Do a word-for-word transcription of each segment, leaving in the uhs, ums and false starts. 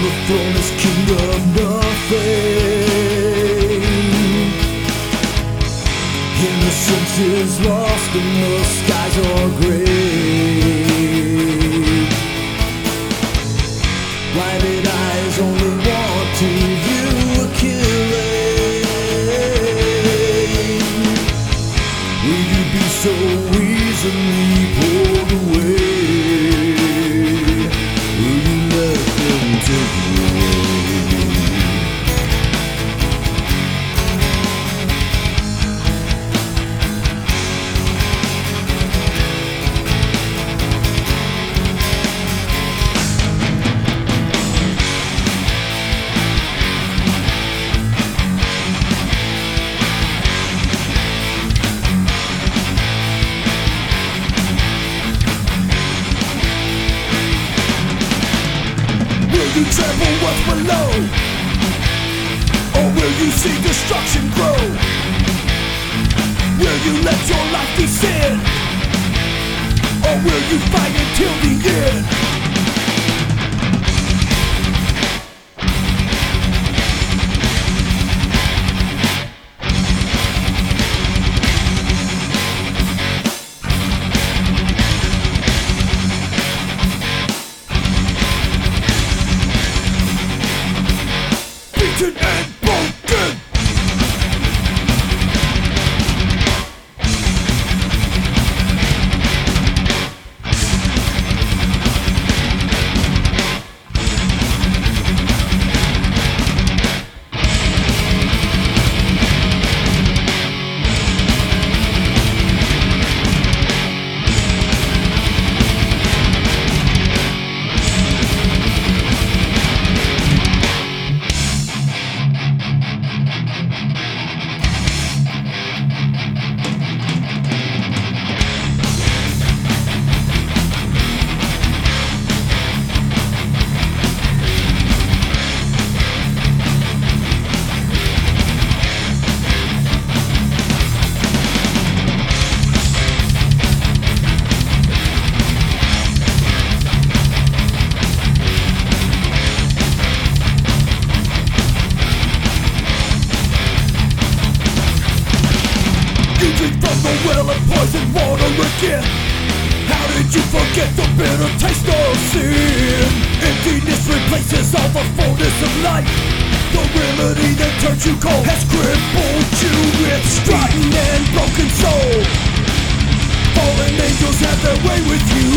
the throne is kingdom nothing. Innocence is lost and the skies are gray. Blinded eyes only want to view a killing. Will you be so easily pulled away? Will you let them take you away? Will you trample what's below? Or will you see destruction grow? Will you let your life be sin? Or will you fight until the end? Beaten and broken. You drink from the well of poison water again. How did you forget the bitter taste of sin? Emptiness replaces all the fullness of life. The remedy that turns you cold has crippled you with strife and broken soul. Fallen angels have their way with you.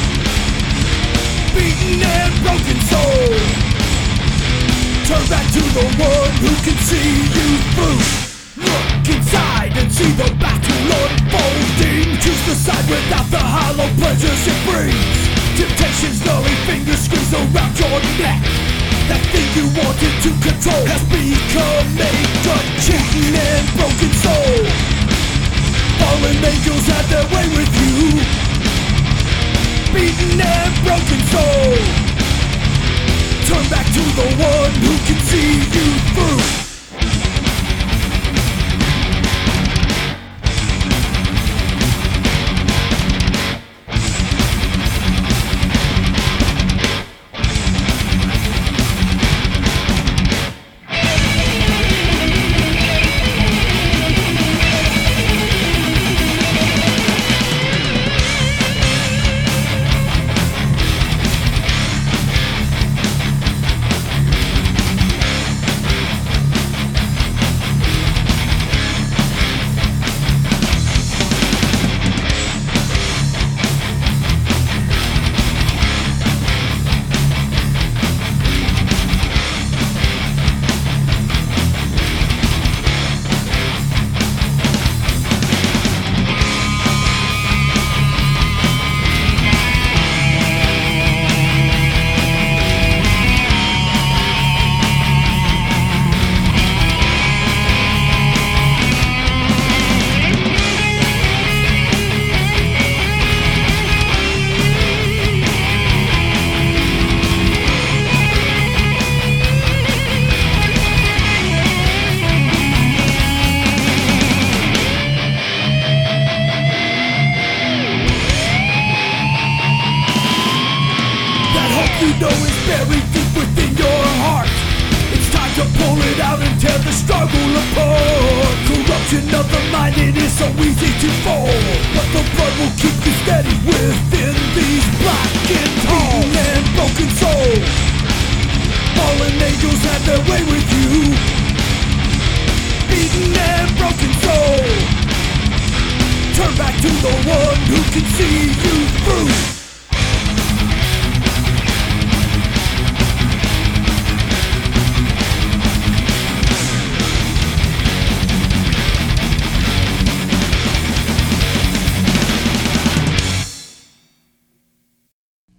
Beaten and broken soul. Turn back to the one who can see you through. Look inside and see the battle unfolding. Choose the side without the hollow pleasures it brings. Temptation's gnarly fingers squeeze around your neck. That thing you wanted to control has become a gun. Cheating and broken soul. Fallen angels have their way with you. Beaten and broken soul. Turn back to the one who can see you through. so easy to fall, but the blood will keep you steady within these blackened halls. And broken soul, fallen angels had their way with you. Beaten and broken soul, turn back to the one who can see you through.